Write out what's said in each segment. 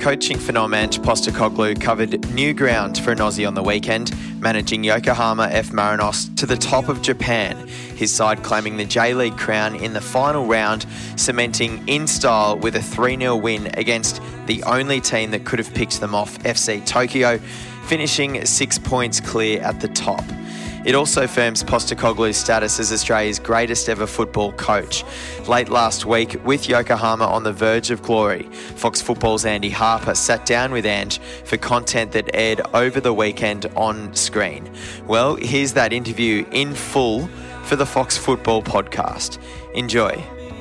Coaching phenom Ange Postecoglou covered new ground for an Aussie on the weekend, managing Yokohama F. Marinos to the top of Japan. His side claiming the J-League crown in the final round, cementing in style with a 3-0 win against the only team that could have picked them off, FC Tokyo, finishing 6 points clear at the top. It also firms Postecoglou's status as Australia's greatest ever football coach. Late last week, with Yokohama on the verge of glory, Fox Football's Andy Harper sat down with Ange for content that aired over the weekend on screen. Well, here's that interview in full for the Fox Football podcast. Enjoy.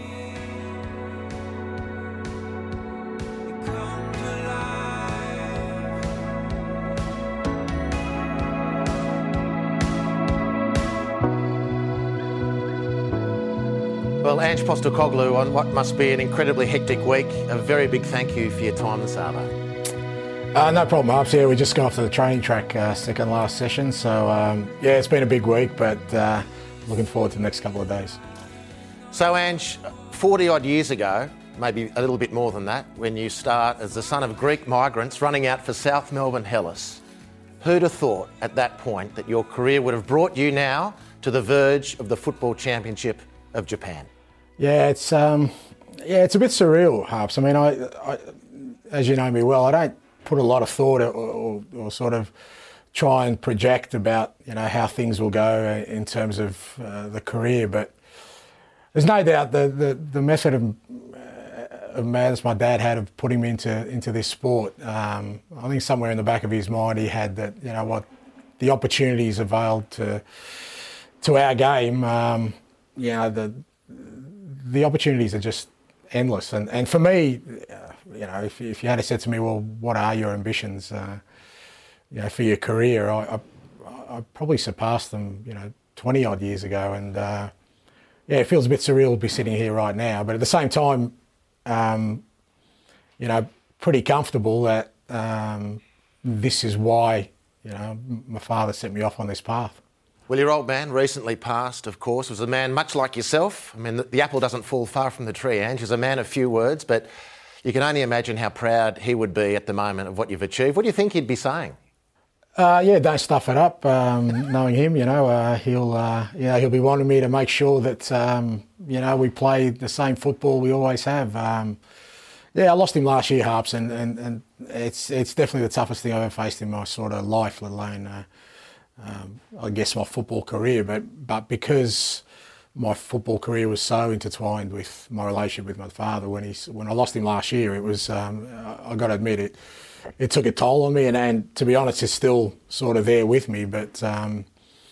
Well, Ange Postecoglou, on what must be an incredibly hectic week, a very big thank you for your time this afternoon. No problem, Harps. Yeah, we just got off the training track second last session. So, it's been a big week, but looking forward to the next couple of days. So, Ange, 40-odd years ago, maybe a little bit more than that, when you start as the son of Greek migrants running out for South Melbourne Hellas, who'd have thought at that point that your career would have brought you now to the verge of the Football Championship of Japan? Yeah, it's a bit surreal, Harps. I mean, I as you know me well, I don't put a lot of thought or sort of try and project about, how things will go in terms of the career. But there's no doubt the method of madness my dad had of putting me into this sport. I think somewhere in the back of his mind he had that, the opportunities availed to our game. The opportunities are just endless. And for me, if you had said to me, well, what are your ambitions, for your career, I probably surpassed them, 20 odd years ago. And it feels a bit surreal to be sitting here right now. But at the same time, pretty comfortable that this is why, my father set me off on this path. Well, your old man, recently passed, of course, was a man much like yourself. I mean, the apple doesn't fall far from the tree, Ange. He's a man of few words, but you can only imagine how proud he would be at the moment of what you've achieved. What do you think he'd be saying? Don't stuff it up. Knowing him, he'll be wanting me to make sure that, we play the same football we always have. I lost him last year, Harps, and it's definitely the toughest thing I've ever faced in my sort of life, let alone... I guess my football career, but because my football career was so intertwined with my relationship with my father, when I lost him last year, it was I got to admit it took a toll on me, and to be honest, it's still sort of there with me. But I've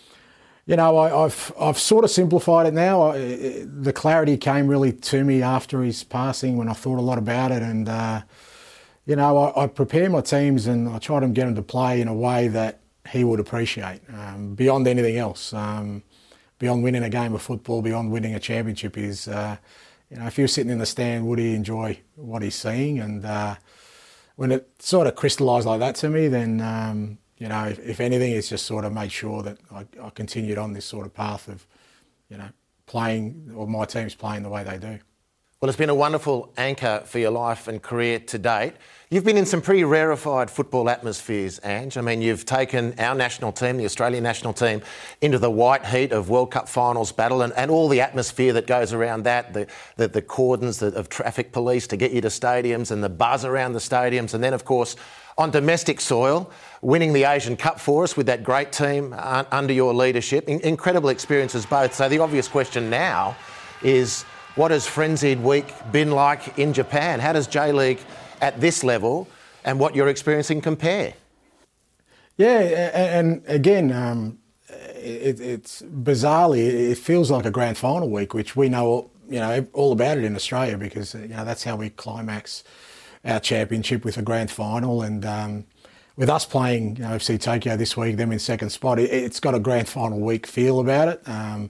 sort of simplified it now. The clarity came really to me after his passing when I thought a lot about it, and I prepare my teams and I try to get them to play in a way that he would appreciate, beyond anything else, beyond winning a game of football, beyond winning a championship is, if he was sitting in the stand, would he enjoy what he's seeing? And when it sort of crystallised like that to me, then, if anything, it's just sort of made sure that I continued on this sort of path of, playing, or my team's playing the way they do. Well, it's been a wonderful anchor for your life and career to date. You've been in some pretty rarefied football atmospheres, Ange. I mean, you've taken our national team, the Australian national team, into the white heat of World Cup finals battle and all the atmosphere that goes around that, the cordons of traffic police to get you to stadiums and the buzz around the stadiums. And then, of course, on domestic soil, winning the Asian Cup for us with that great team under your leadership. Incredible experiences both. So the obvious question now is, what has Frenzied Week been like in Japan? How does J-League at this level and what you're experiencing compare? Yeah, and again, it's bizarrely, it feels like a grand final week, which we know, all about it in Australia because, that's how we climax our championship with a grand final. And with us playing, FC Tokyo this week, them in second spot, it's got a grand final week feel about it.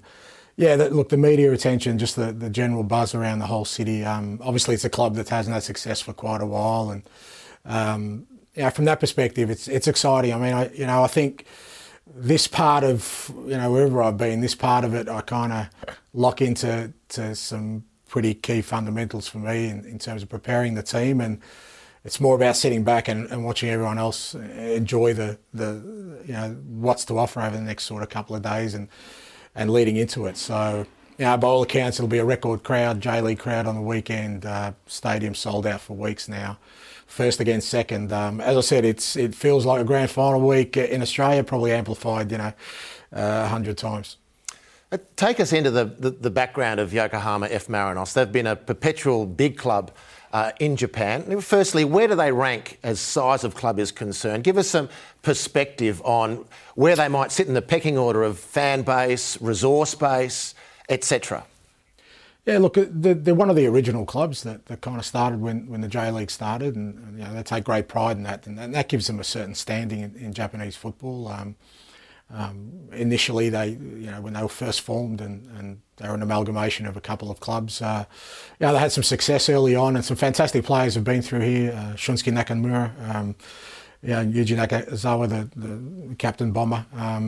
The media attention, just the general buzz around the whole city. Obviously, it's a club that hasn't had success for quite a while, and from that perspective, it's exciting. I mean, I think this part of wherever I've been, this part of it, I kind of lock into some pretty key fundamentals for me in terms of preparing the team, and it's more about sitting back and watching everyone else enjoy the what's to offer over the next sort of couple of days and leading into it. So, by all accounts, it'll be a record crowd, J-League crowd on the weekend. Stadium sold out for weeks now. First against second. As I said, it feels like a grand final week in Australia, probably amplified, 100 times. Take us into the background of Yokohama F. Marinos. They've been a perpetual big club in Japan. Firstly, where do they rank as size of club is concerned? Give us some perspective on where they might sit in the pecking order of fan base, resource base, etc. Yeah, look, they're one of the original clubs that kind of started when the J-League started, and they take great pride in that, and that gives them a certain standing in Japanese football. Initially, when they were first formed, and they were an amalgamation of a couple of clubs, they had some success early on, and some fantastic players have been through here. Shunsuke Nakamura, Yuji Nakazawa, the captain bomber.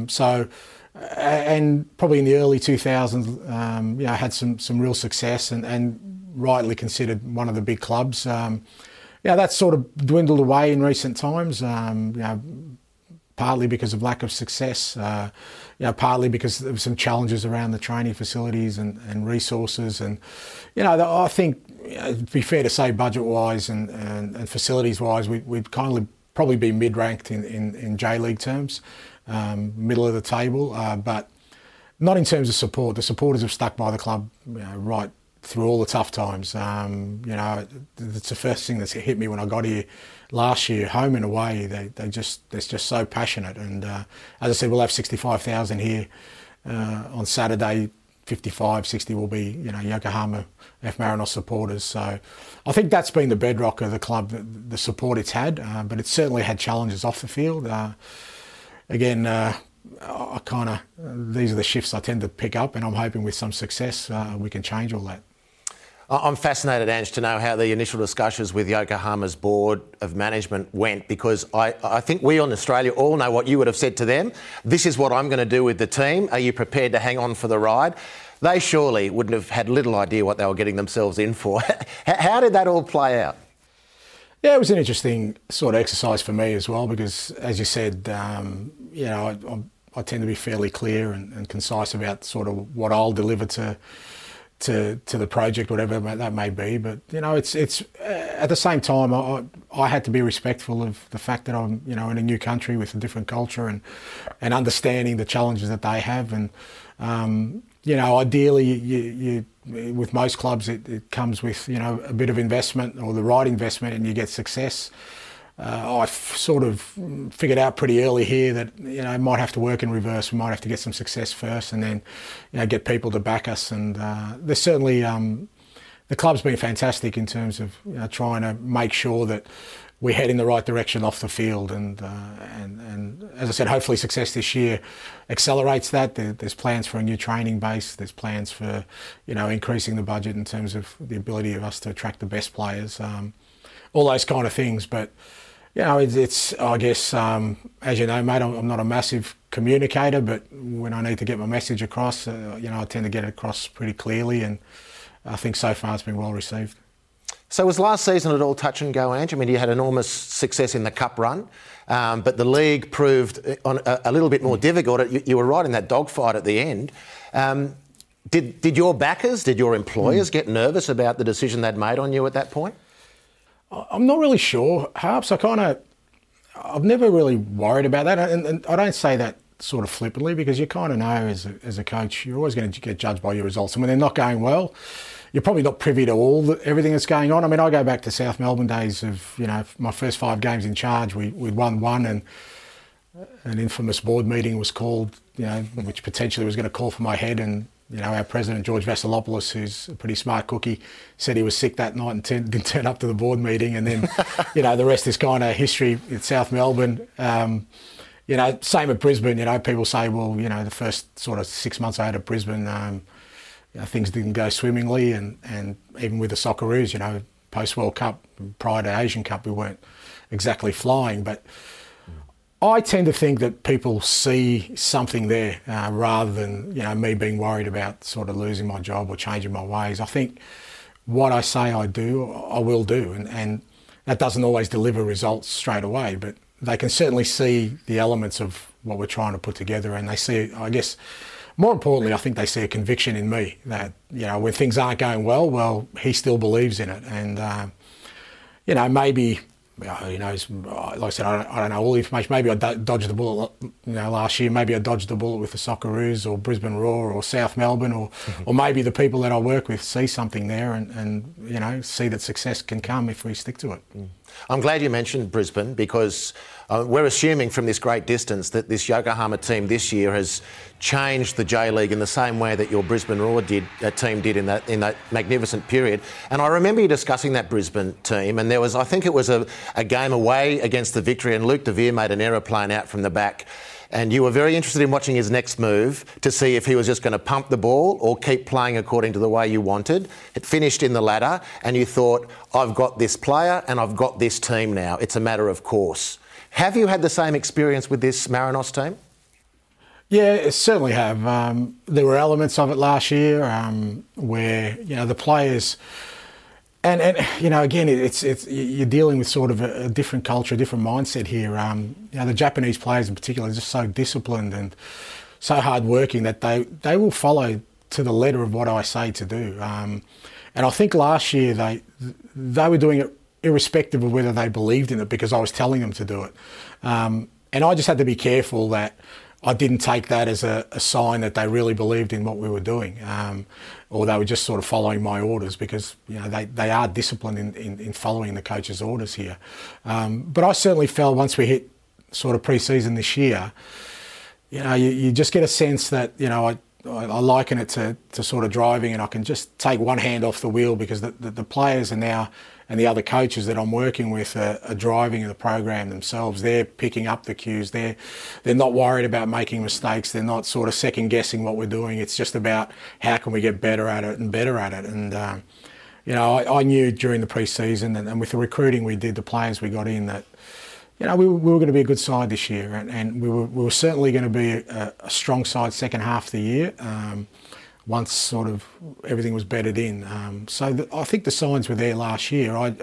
And probably in the early 2000s, had some real success and rightly considered one of the big clubs. That's sort of dwindled away in recent times. Partly because of lack of success, partly because of some challenges around the training facilities and resources. And, I think it'd be fair to say budget-wise and facilities-wise, we'd kind of probably be mid-ranked in J-League terms, middle of the table, but not in terms of support. The supporters have stuck by the club right through all the tough times. It's the first thing that's hit me when I got here last year, home and away. They're just so passionate. And as I said, we'll have 65,000 here on Saturday. 55, 60 will be, Yokohama F. Marinos supporters. So I think that's been the bedrock of the club, the support it's had, but it's certainly had challenges off the field. These are the shifts I tend to pick up, and I'm hoping with some success we can change all that. I'm fascinated, Ange, to know how the initial discussions with Yokohama's board of management went, because I think we in Australia all know what you would have said to them. This is what I'm going to do with the team. Are you prepared to hang on for the ride? They surely wouldn't have had little idea what they were getting themselves in for. How did that all play out? Yeah, it was an interesting sort of exercise for me as well, because, as you said, I tend to be fairly clear and concise about sort of what I'll deliver to the project, whatever that may be. But it's at the same time I had to be respectful of the fact that I'm in a new country with a different culture and understanding the challenges that they have. And ideally, you with most clubs it comes with a bit of investment or the right investment, and you get success. I've sort of figured out pretty early here that I might have to work in reverse. We might have to get some success first, and then get people to back us. And there's certainly the club's been fantastic in terms of trying to make sure that we head in the right direction off the field. And as I said, hopefully success this year accelerates that. There's plans for a new training base. There's plans for increasing the budget in terms of the ability of us to attract the best players. All those kind of things, but it's I guess as you know, mate, I'm not a massive communicator, but when I need to get my message across, I tend to get it across pretty clearly, and I think so far it's been well received. So was last season at all touch and go, Ange? I mean, you had enormous success in the Cup run, but the league proved a little bit more difficult. You were right in that dogfight at the end. Did your backers, did your employers get nervous about the decision they'd made on you at that point? I'm not really sure, Harps. I've never really worried about that, and I don't say that sort of flippantly, because you kind of know as a coach you're always going to get judged by your results, and when they're not going well, you're probably not privy to everything that's going on. I mean, I go back to South Melbourne days of my first 5 games in charge. We'd won one, and an infamous board meeting was called, which potentially was going to call for my head, and our president, George Vasilopoulos, who's a pretty smart cookie, said he was sick that night and didn't turn up to the board meeting. And then, the rest is kind of history in South Melbourne. Same at Brisbane. People say, well, the first sort of 6 months I had at Brisbane, things didn't go swimmingly. And even with the Socceroos, post-World Cup, prior to Asian Cup, we weren't exactly flying. But I tend to think that people see something there rather than me being worried about sort of losing my job or changing my ways. I think what I say I do, I will do, and that doesn't always deliver results straight away, but they can certainly see the elements of what we're trying to put together, and they see, I guess, more importantly, I think they see a conviction in me that, when things aren't going well, he still believes in it. And, maybe, who knows, like I said, I don't know all the information. Maybe I dodged the bullet, last year. Maybe I dodged the bullet with the Socceroos or Brisbane Roar or South Melbourne, or maybe the people that I work with see something there and see that success can come if we stick to it. I'm glad you mentioned Brisbane, because we're assuming from this great distance that this Yokohama team this year has changed the J-League in the same way that your Brisbane Roar team did in that magnificent period. And I remember you discussing that Brisbane team, and there was, I think it was a game away against the Victory, and Luke De Vere made an error playing out from the back. And you were very interested in watching his next move to see if he was just going to pump the ball or keep playing according to the way you wanted. It finished in the latter, and you thought, I've got this player and I've got this team now. It's a matter of course. Have you had the same experience with this Marinos team? Yeah, certainly have. There were elements of it last year where, the players... And again, it's you're dealing with sort of a different culture, a different mindset here. The Japanese players in particular are just so disciplined and so hard-working that they will follow to the letter of what I say to do. And I think last year they were doing it irrespective of whether they believed in it, because I was telling them to do it. And I just had to be careful that I didn't take that as a sign that they really believed in what we were doing, or they were just sort of following my orders, because they are disciplined in following the coach's orders here. But I certainly felt once we hit sort of pre-season this year, you just get a sense that I liken it to sort of driving, and I can just take one hand off the wheel, because the players are now, and the other coaches that I'm working with are driving the program themselves. They're picking up the cues. They're not worried about making mistakes. They're not sort of second guessing what we're doing. It's just about how can we get better at it and better at it. And I knew during the pre-season and with the recruiting we did, the players we got in, that we were going to be a good side this year, and we were certainly going to be a strong side second half of the year. Once sort of everything was bedded in. I think the signs were there last year. I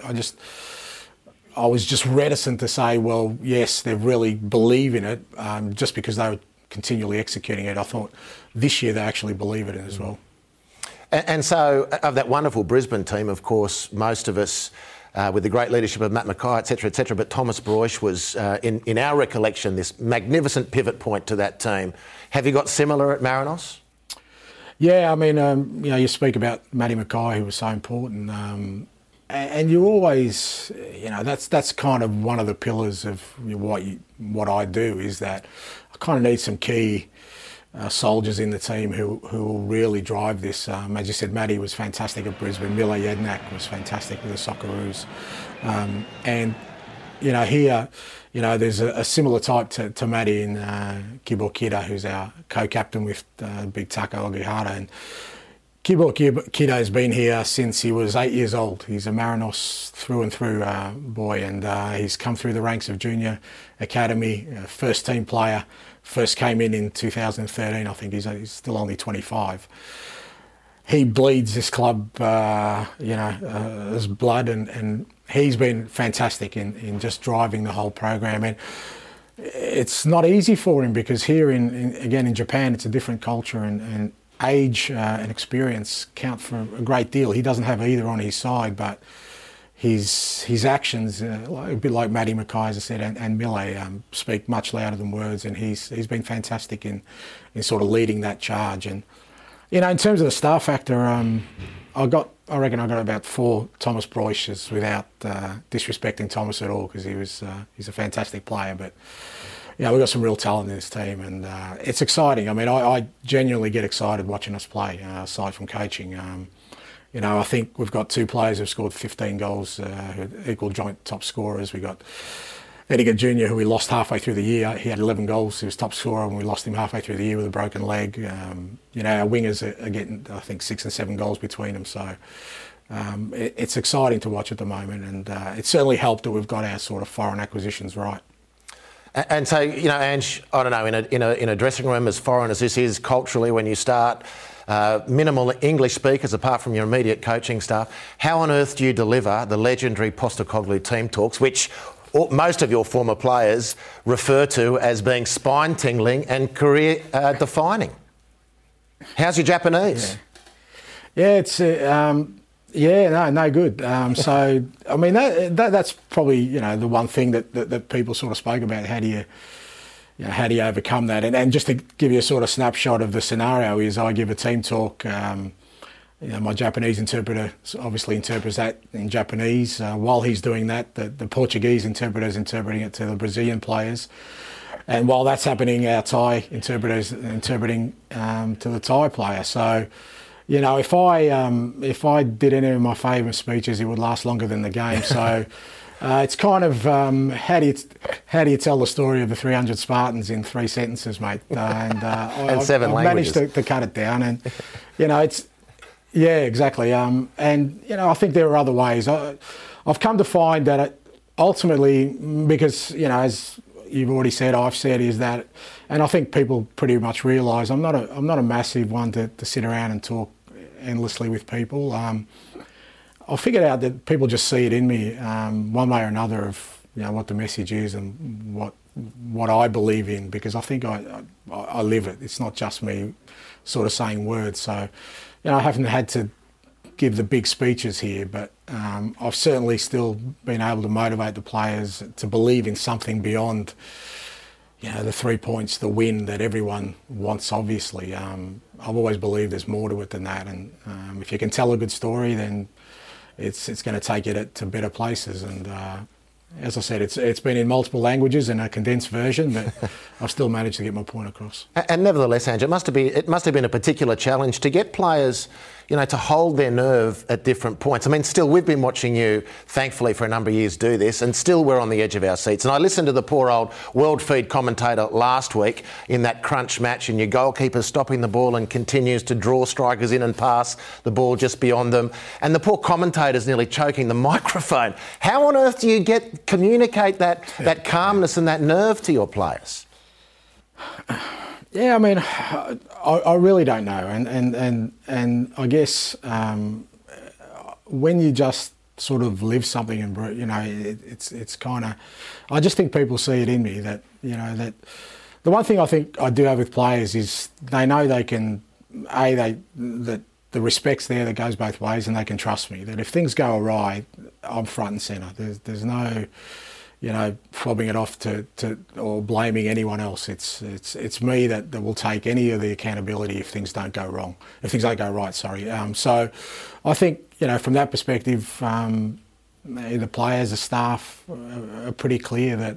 was just reticent to say, well, yes, they really believe in it, just because they were continually executing it. I thought this year they actually believe in it as well. And so, of that wonderful Brisbane team, of course, most of us, with the great leadership of Matt Mackay, etc., but Thomas Broich was, in our recollection, this magnificent pivot point to that team. Have you got similar at Marinos? Yeah, I mean, you speak about Matty Mackay, who was so important, and you always, that's kind of one of the pillars of what I do, is that I kind of need some key soldiers in the team who will really drive this. As you said, Matty was fantastic at Brisbane. Mile Jedinak was fantastic with the Socceroos, and here. There's a similar type to Matty in Kibo Kida, who's our co-captain with Big Tako Ogihara. And Kibo Kida has been here since he was 8 years old. He's a Marinos through and through boy, and he's come through the ranks of junior academy, first team player. First came in 2013, I think. He's still only 25. He bleeds this club, as blood, and he's been fantastic in just driving the whole program. And it's not easy for him, because here in Japan, it's a different culture, and age and experience count for a great deal. He doesn't have either on his side, but his actions, a bit like Matty Mackay, as I said, and Mile, speak much louder than words, and he's been fantastic in sort of leading that charge. And in terms of the star factor, I reckon I got about 4 Thomas Broiches, without disrespecting Thomas at all, because he's a fantastic player. But we've got some real talent in this team, and it's exciting. I mean, I genuinely get excited watching us play, aside from coaching. I think we've got 2 players who've scored 15 goals, who equal joint top scorers. We got Ediger Jr., who we lost halfway through the year. He had 11 goals. He was top scorer, and we lost him halfway through the year with a broken leg. Our wingers are getting, I think, 6 and 7 goals between them. So it's exciting to watch at the moment, and it's certainly helped that we've got our sort of foreign acquisitions right. And so, Ange, I don't know, in a dressing room as foreign as this is culturally, when you start, minimal English speakers apart from your immediate coaching staff. How on earth do you deliver the legendary Postecoglou team talks, which most of your former players refer to as being spine-tingling and career-defining? How's your Japanese? Yeah, it's... no good. So, I mean, that's probably, the one thing that people sort of spoke about. How do you overcome that? And just to give you a sort of snapshot of the scenario is I give a team talk. My Japanese interpreter obviously interprets that in Japanese. While he's doing that, the Portuguese interpreter is interpreting it to the Brazilian players. And while that's happening, our Thai interpreter is interpreting to the Thai player. So, if I did any of my favourite speeches, it would last longer than the game. So it's kind of how do you tell the story of the 300 Spartans in 3 sentences, mate? And 7 languages. Managed to cut it down, and it's exactly. And I think there are other ways. I've come to find that ultimately, because as you've already said, I've said, is that, and I think people pretty much realise I'm not a massive one to sit around and talk endlessly with people. I figured out that people just see it in me, one way or another, of what the message is and what I believe in, because I think I live it. It's not just me sort of saying words. So, I haven't had to give the big speeches here, but I've certainly still been able to motivate the players to believe in something beyond, the 3 points, the win that everyone wants, obviously. I've always believed there's more to it than that. And if you can tell a good story, then it's going to take you to better places. And as I said, it's been in multiple languages in a condensed version, but I've still managed to get my point across. And nevertheless, Ange, it must have been a particular challenge to get players, to hold their nerve at different points. I mean, still, we've been watching you, thankfully, for a number of years do this, and still we're on the edge of our seats. And I listened to the poor old World Feed commentator last week in that crunch match, and your goalkeeper stopping the ball and continues to draw strikers in and pass the ball just beyond them. And the poor commentator's nearly choking the microphone. How on earth do you communicate that calmness and that nerve to your players? Yeah, I mean, I really don't know, and I guess when you just sort of live something and it's kind of, I just think people see it in me that that the one thing I think I do have with players is they know they can that the respect's there that goes both ways, and they can trust me that if things go awry, I'm front and centre. There's no fobbing it off to or blaming anyone else. It's me that will take any of the accountability if things don't go wrong. If things don't go right, sorry. So I think, from that perspective, the players, the staff are pretty clear that,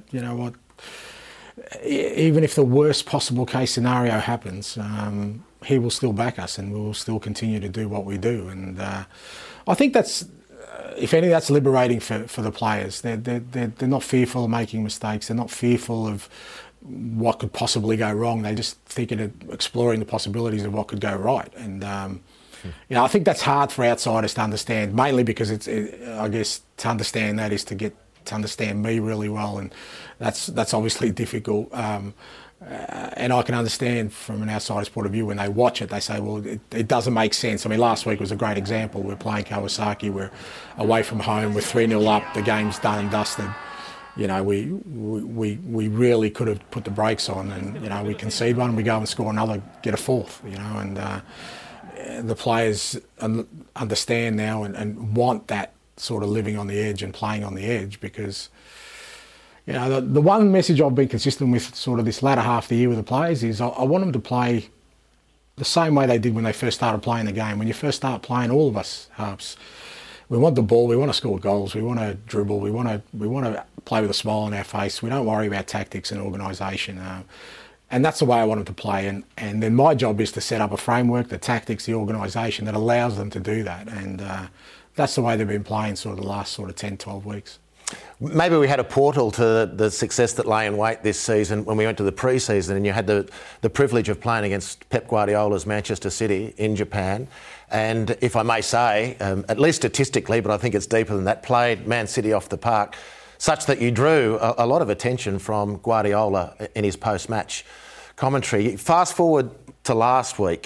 even if the worst possible case scenario happens, he will still back us and we will still continue to do what we do. And I think that's, if anything, that's liberating for the players. They're not fearful of making mistakes. They're not fearful of what could possibly go wrong. They just thinking of exploring the possibilities of what could go right. And I think that's hard for outsiders to understand, mainly because I guess to understand that is to get to understand me really well, and that's obviously difficult. And I can understand from an outsider's point of view, when they watch it, they say, well, it doesn't make sense. I mean, last week was a great example. We're playing Kawasaki, we're away from home, we're 3-0 up, the game's done and dusted. We really could have put the brakes on, and, we concede one, we go and score another, get a fourth, and the players understand now and want that sort of living on the edge and playing on the edge, because the one message I've been consistent with sort of this latter half of the year with the players is I want them to play the same way they did when they first started playing the game. When you first start playing, all of us halves, we want the ball, we want to score goals, we want to dribble, we want to play with a smile on our face. We don't worry about tactics and organisation. And that's the way I want them to play. And then my job is to set up a framework, the tactics, the organisation that allows them to do that. And that's the way they've been playing sort of the last sort of 10, 12 weeks. Maybe we had a portal to the success that lay in wait this season when we went to the pre-season, and you had the privilege of playing against Pep Guardiola's Manchester City in Japan. And if I may say, at least statistically, but I think it's deeper than that, played Man City off the park, such that you drew a lot of attention from Guardiola in his post-match commentary. Fast forward to last week,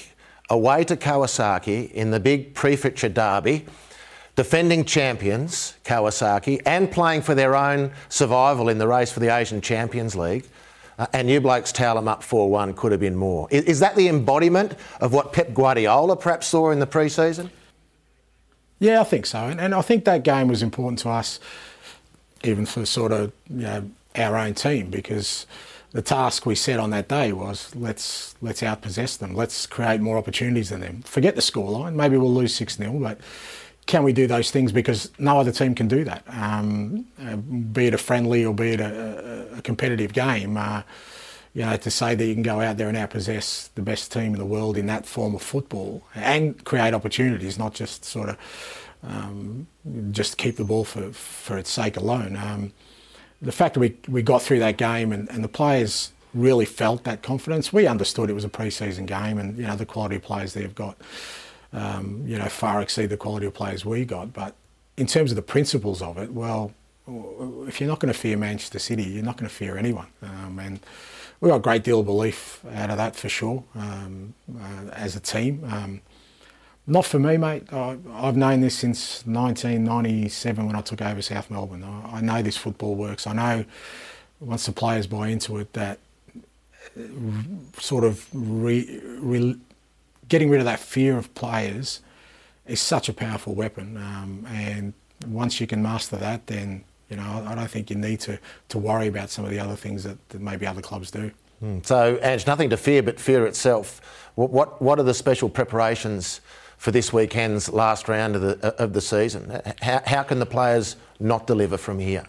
away to Kawasaki in the big Prefecture Derby, defending champions, Kawasaki, and playing for their own survival in the race for the Asian Champions League, and you blokes towel them up 4-1, could have been more. Is that the embodiment of what Pep Guardiola perhaps saw in the pre-season? Yeah, I think so. And I think that game was important to us, even for sort of, our own team, because the task we set on that day was let's outpossess them. Let's create more opportunities than them. Forget the scoreline. Maybe we'll lose 6-0, but can we do those things? Because no other team can do that. Be it a friendly or be it a competitive game, to say that you can go out there and outpossess the best team in the world in that form of football and create opportunities, not just sort of just keep the ball for its sake alone. The fact that we got through that game and the players really felt that confidence. We understood it was a pre-season game, and the quality of players they've got far exceed the quality of players we got. But in terms of the principles of it, well, if you're not going to fear Manchester City, you're not going to fear anyone. And we got a great deal of belief out of that for sure, as a team. Not for me, mate. I've known this since 1997 when I took over South Melbourne. I know this football works. I know once the players buy into it that sort of getting rid of that fear of players is such a powerful weapon. And once you can master that, then I don't think you need to worry about some of the other things that maybe other clubs do. So, Ange, nothing to fear but fear itself. What are the special preparations for this weekend's last round of the season? How can the players not deliver from here?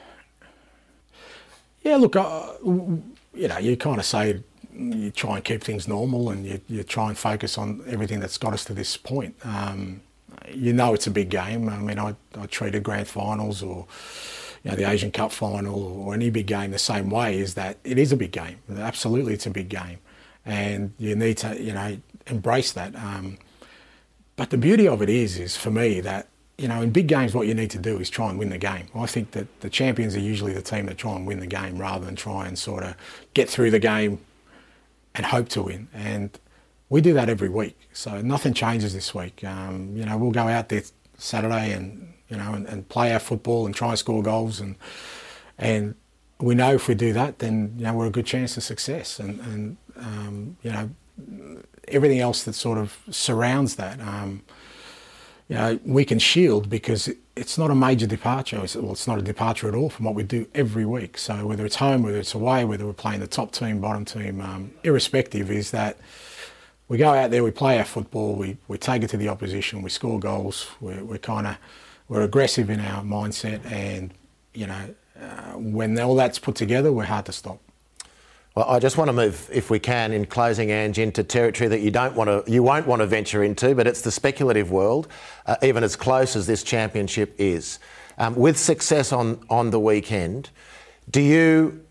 Yeah, look, you kind of say you try and keep things normal and you try and focus on everything that's got us to this point. It's a big game. I mean, I treated grand finals or the Asian Cup final or any big game the same way, is that it is a big game. Absolutely, it's a big game. And you need to, embrace that. But the beauty of it is for me that, in big games what you need to do is try and win the game. I think that the champions are usually the team that try and win the game rather than try and sort of get through the game and hope to win. And we do that every week. So nothing changes this week. We'll go out there Saturday and play our football and try and score goals. And we know if we do that, then, we're a good chance of success. And everything else that sort of surrounds that, we can shield because it's not a major departure. It's not a departure at all from what we do every week. So whether it's home, whether it's away, whether we're playing the top team, bottom team, irrespective, is that we go out there, we play our football, we take it to the opposition, we score goals, we're aggressive in our mindset, and when all that's put together, we're hard to stop. Well, I just want to move, if we can, in closing, Ange, into territory that you won't want to venture into, but it's the speculative world, even as close as this championship is. With success on the weekend, do you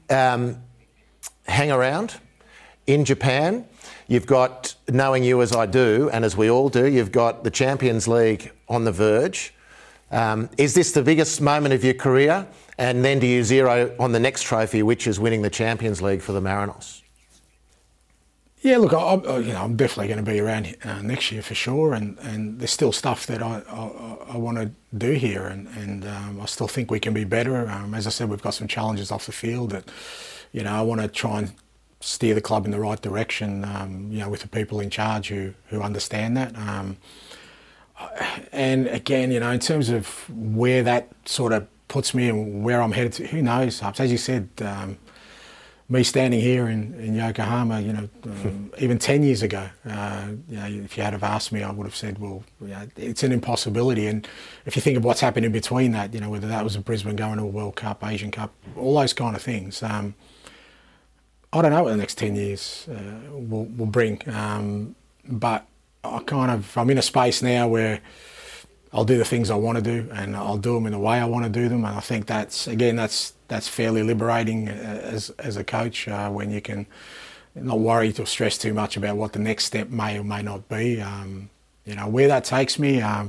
hang around in Japan? You've got, knowing you as I do, and as we all do, you've got the Champions League on the verge. Is this the biggest moment of your career? And then do you zero on the next trophy, which is winning the Champions League for the Marinos? Yeah, look, I'm definitely going to be around next year for sure, and there's still stuff that I want to do here, and I still think we can be better. As I said, we've got some challenges off the field that, I want to try and steer the club in the right direction, with the people in charge who understand that. And again, in terms of where that sort of puts me and where I'm headed to, who knows? As you said, me standing here in Yokohama, even 10 years ago, if you had have asked me, I would have said, well, it's an impossibility. And if you think of what's happened in between that, whether that was Brisbane going to a World Cup, Asian Cup, all those kind of things, I don't know what the next 10 years will bring. But I'm in a space now where I'll do the things I want to do, and I'll do them in the way I want to do them. And I think that's fairly liberating as a coach, when you can not worry or stress too much about what the next step may or may not be. Where that takes me, I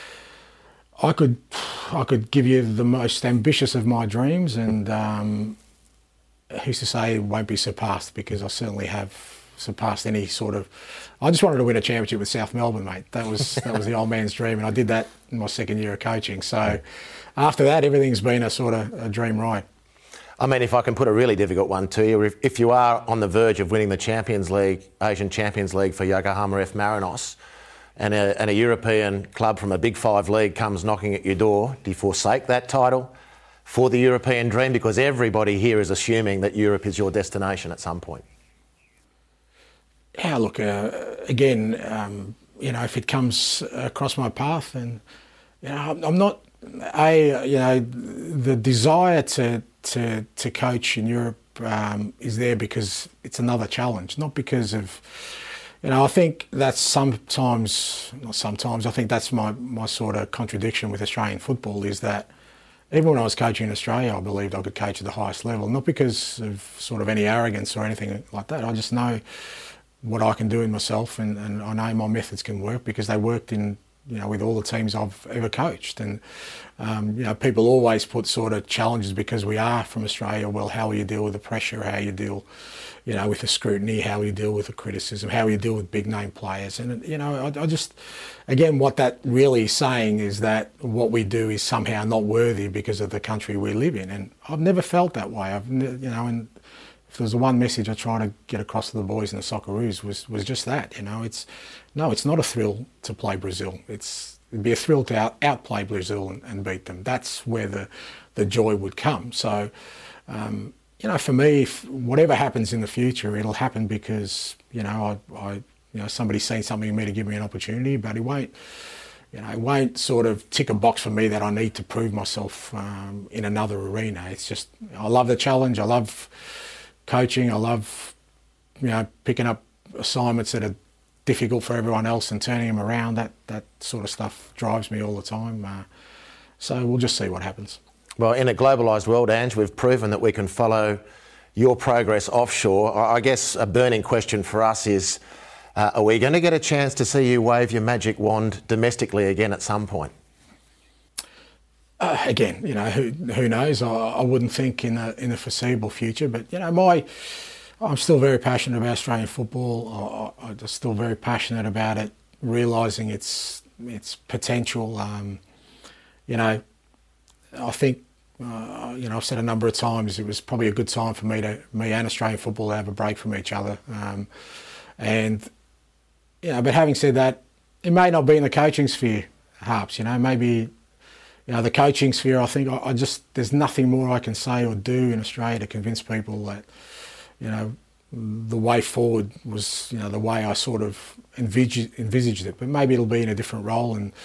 could give you the most ambitious of my dreams, and who's to say it won't be surpassed, because I certainly have surpassed any sort of. I just wanted to win a championship with South Melbourne, mate. That was the old man's dream, and I did that in my second year of coaching. So after that, everything's been a sort of a dream ride. I mean, if I can put a really difficult one to you, if you are on the verge of winning the Champions League, Asian Champions League for Yokohama F Marinos, and a European club from a Big Five league comes knocking at your door, do you forsake that title for the European dream? Because everybody here is assuming that Europe is your destination at some point. Yeah, look, again, if it comes across my path, and I'm not the desire to coach in Europe is there because it's another challenge, not because of. I think that's I think that's my sort of contradiction with Australian football is that even when I was coaching in Australia, I believed I could coach at the highest level, not because of sort of any arrogance or anything like that. I just know what I can do in myself, and I know my methods can work because they worked in, with all the teams I've ever coached. And, people always put sort of challenges because we are from Australia. Well, how will you deal with the pressure? How you deal, with the scrutiny? How will you deal with the criticism? How will you deal with big name players? And, I just, again, what that really is saying is that what we do is somehow not worthy because of the country we live in. And I've never felt that way. And if there was the one message I try to get across to the boys in the Socceroos was just that, it's not a thrill to play Brazil. It'd be a thrill to outplay Brazil and beat them. That's where the joy would come. So, for me, if whatever happens in the future, it'll happen because, somebody's seen something in me to give me an opportunity, but it won't sort of tick a box for me that I need to prove myself in another arena. It's just, I love the challenge. I love coaching. I love, picking up assignments that are difficult for everyone else and turning them around. That sort of stuff drives me all the time. So we'll just see what happens. Well, in a globalised world, Ange, we've proven that we can follow your progress offshore. I guess a burning question for us is, are we going to get a chance to see you wave your magic wand domestically again at some point? Again, who knows? I wouldn't think in the foreseeable future, but I'm still very passionate about Australian football. I'm just still very passionate about it, realising its potential. I think I've said a number of times it was probably a good time for me and Australian football to have a break from each other. But having said that, it may not be in the coaching sphere, Harps. Maybe. The coaching sphere, I think there's nothing more I can say or do in Australia to convince people that, the way forward was, the way I sort of envisaged it. But maybe it'll be in a different role and,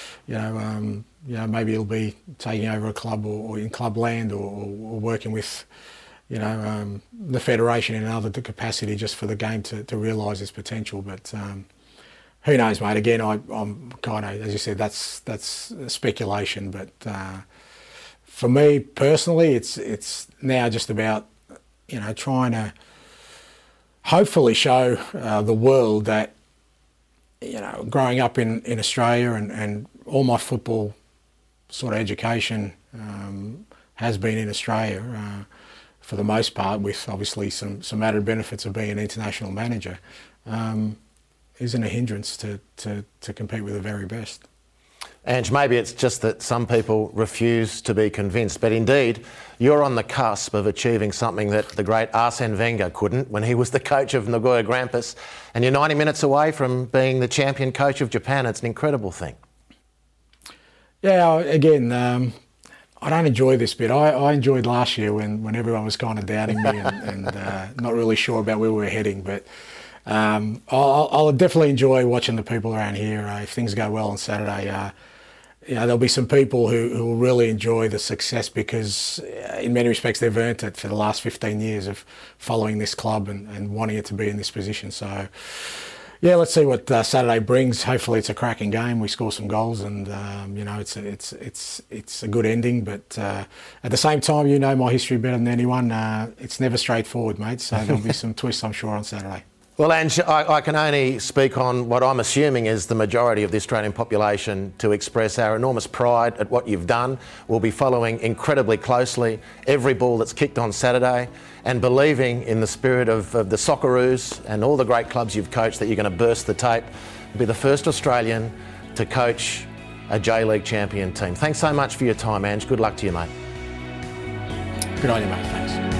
maybe it'll be taking over a club or in clubland or working with, the federation in another capacity just for the game to realise its potential. But who knows, mate? Again, I'm kind of, as you said, that's speculation. But for me personally, it's now just about, trying to hopefully show the world that, growing up in Australia and all my football sort of education has been in Australia for the most part, with obviously some added benefits of being an international manager. Isn't a hindrance to compete with the very best. Ange, maybe it's just that some people refuse to be convinced, but indeed, you're on the cusp of achieving something that the great Arsene Wenger couldn't when he was the coach of Nagoya Grampus, and you're 90 minutes away from being the champion coach of Japan. It's an incredible thing. Yeah, again, I don't enjoy this bit. I enjoyed last year when everyone was kind of doubting me and not really sure about where we were heading, but I'll definitely enjoy watching the people around here. If things go well on Saturday, there'll be some people who will really enjoy the success because in many respects they've earned it for the last 15 years of following this club and wanting it to be in this position. So, yeah, let's see what Saturday brings. Hopefully it's a cracking game. We score some goals and, it's a good ending. But at the same time, my history better than anyone. It's never straightforward, mate. So there'll be some twists, I'm sure, on Saturday. Well, Ange, I can only speak on what I'm assuming is the majority of the Australian population to express our enormous pride at what you've done. We'll be following incredibly closely every ball that's kicked on Saturday and believing in the spirit of the Socceroos and all the great clubs you've coached that you're going to burst the tape and be the first Australian to coach a J-League champion team. Thanks so much for your time, Ange. Good luck to you, mate. Good on you, mate. Thanks.